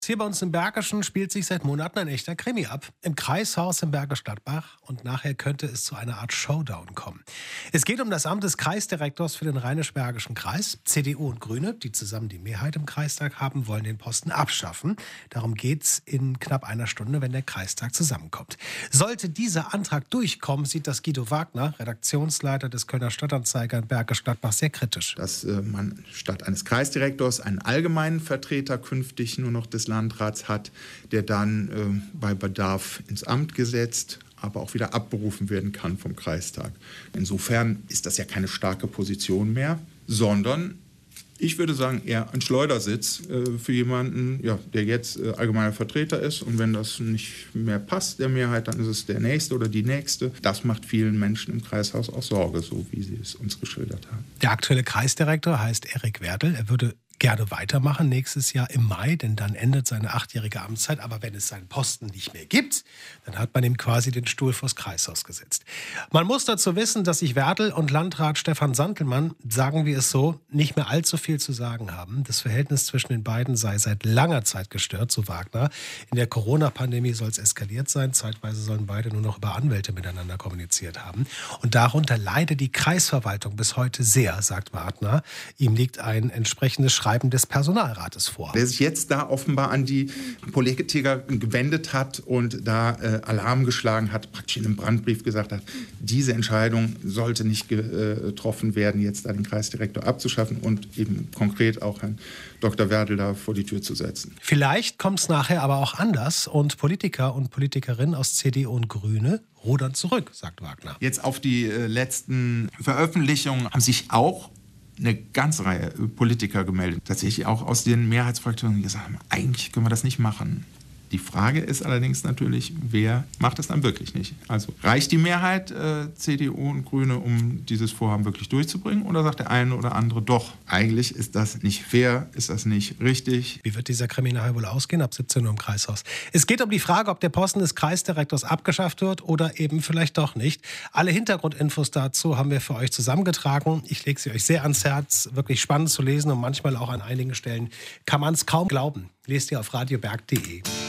Hier bei uns im Bergischen spielt sich seit Monaten ein echter Krimi ab. Im Kreishaus im Bergisch Gladbach, und nachher könnte es zu einer Art Showdown kommen. Es geht um das Amt des Kreisdirektors für den Rheinisch-Bergischen Kreis. CDU und Grüne, die zusammen die Mehrheit im Kreistag haben, wollen den Posten abschaffen. Darum geht's in knapp einer Stunde, wenn der Kreistag zusammenkommt. Sollte dieser Antrag durchkommen, sieht das Guido Wagner, Redaktionsleiter des Kölner Stadtanzeiger in Bergisch Gladbach, sehr kritisch. Dass man statt eines Kreisdirektors einen allgemeinen Vertreter künftig nur noch des Landrats hat, der dann bei Bedarf ins Amt gesetzt, aber auch wieder abberufen werden kann vom Kreistag. Insofern ist das ja keine starke Position mehr, sondern ich würde sagen, eher ein Schleudersitz für jemanden, ja, der jetzt allgemeiner Vertreter ist. Und wenn das nicht mehr passt, der Mehrheit, dann ist es der Nächste oder die Nächste. Das macht vielen Menschen im Kreishaus auch Sorge, so wie sie es uns geschildert haben. Der aktuelle Kreisdirektor heißt Erik Werdl. Er würde gerne weitermachen nächstes Jahr im Mai, denn dann endet seine 8-jährige Amtszeit. Aber wenn es seinen Posten nicht mehr gibt, dann hat man ihm quasi den Stuhl vors Kreishaus gesetzt. Man muss dazu wissen, dass sich Werdl und Landrat Stefan Santelmann, sagen wir es so, nicht mehr allzu viel zu sagen haben. Das Verhältnis zwischen den beiden sei seit langer Zeit gestört, so Wagner. In der Corona-Pandemie soll es eskaliert sein. Zeitweise sollen beide nur noch über Anwälte miteinander kommuniziert haben. Und darunter leide die Kreisverwaltung bis heute sehr, sagt Wagner. Ihm liegt ein entsprechendes Schreiben des Personalrates vor. Der sich jetzt da offenbar an die Politiker gewendet hat und da Alarm geschlagen hat, praktisch in einem Brandbrief gesagt hat, diese Entscheidung sollte nicht getroffen werden, jetzt da den Kreisdirektor abzuschaffen und eben konkret auch Herrn Dr. Werdl da vor die Tür zu setzen. Vielleicht kommt es nachher aber auch anders und Politiker und Politikerinnen aus CDU und Grüne rudern zurück, sagt Wagner. Jetzt auf die letzten Veröffentlichungen haben sich auch eine ganze Reihe Politiker gemeldet, tatsächlich auch aus den Mehrheitsfraktionen, die gesagt haben, eigentlich können wir das nicht machen. Die Frage ist allerdings natürlich, wer macht es dann wirklich nicht? Also reicht die Mehrheit CDU und Grüne, um dieses Vorhaben wirklich durchzubringen? Oder sagt der eine oder andere doch, eigentlich ist das nicht fair, ist das nicht richtig? Wie wird dieser Krimi nachher wohl ausgehen? Ab 17 Uhr im Kreishaus. Es geht um die Frage, ob der Posten des Kreisdirektors abgeschafft wird oder eben vielleicht doch nicht. Alle Hintergrundinfos dazu haben wir für euch zusammengetragen. Ich lege sie euch sehr ans Herz, wirklich spannend zu lesen und manchmal auch an einigen Stellen kann man es kaum glauben. Lest ihr auf radioberg.de.